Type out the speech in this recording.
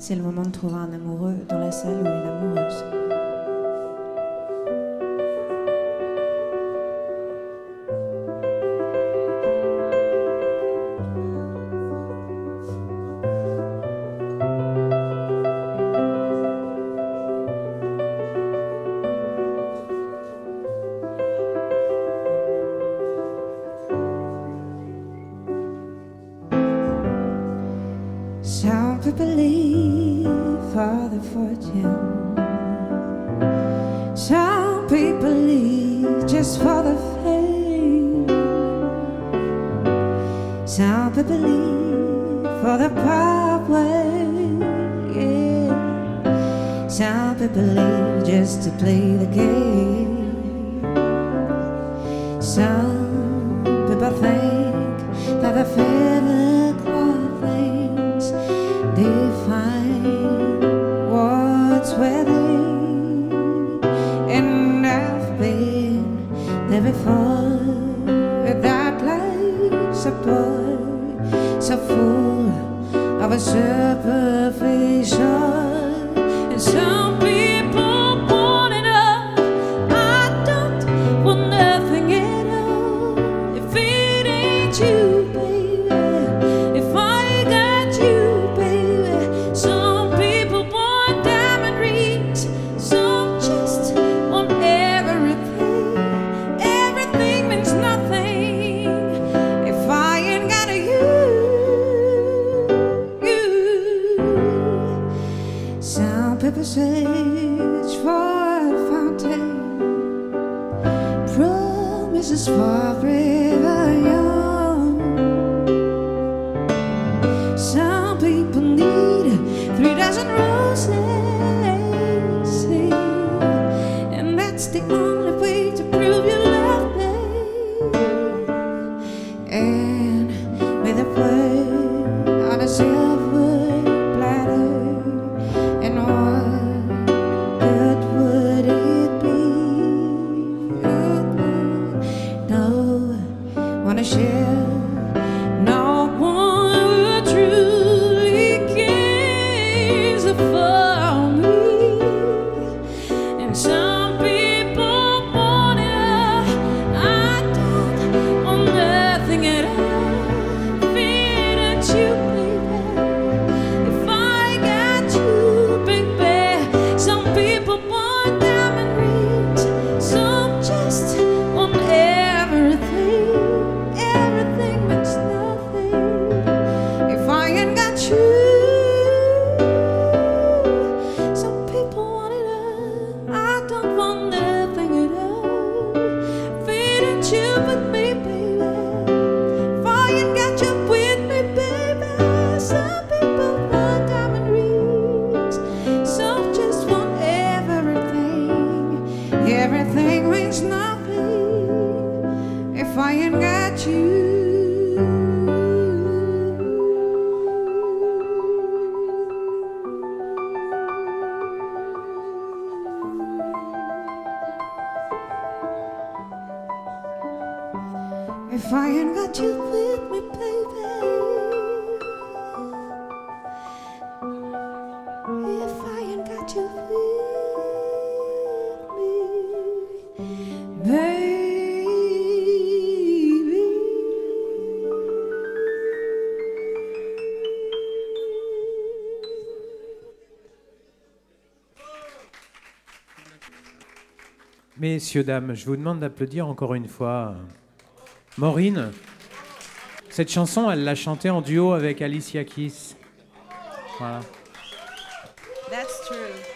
C'est le moment de trouver un amoureux dans la salle ou une amoureuse. Some people leave for the fortune. Some people leave just for the fame. Some people leave for the power. Yeah. Some people leave just to play the game. Some people think that the physical things define what's within, and I've been there before. That life's a boy so full of a superficial, and some people want it all. I don't want nothing at all if it ain't you, baby. If I got you, baby. Some people want diamond rings, some just want everything. Everything means nothing if I ain't got you. Some people search for a fountain, promises forever young. Some people need 3 dozen roses, see, and that's the only way to prove you love me. And with a word on a silver platter, and what good would it be? No one to share, no one who truly cares for me. And some people want it all. I don't want nothing at all. Fit at you, baby. If I got you, baby. Some people want diamond rings, some just want everything. Everything means nothing if I ain't got you. Some people want it all. I don't want nothing at all. Fit at you with me, baby. If I ain't got you with me, baby. Some people want diamond rings, some just want everything. Everything means nothing if I ain't got you. If I ain't got you with me, baby. If I ain't got you with me, baby. Messieurs, dames, je vous demande d'applaudir encore une fois Maureen. Cette chanson, elle l'a chantée en duo avec Alicia Keys. Voilà. That's true.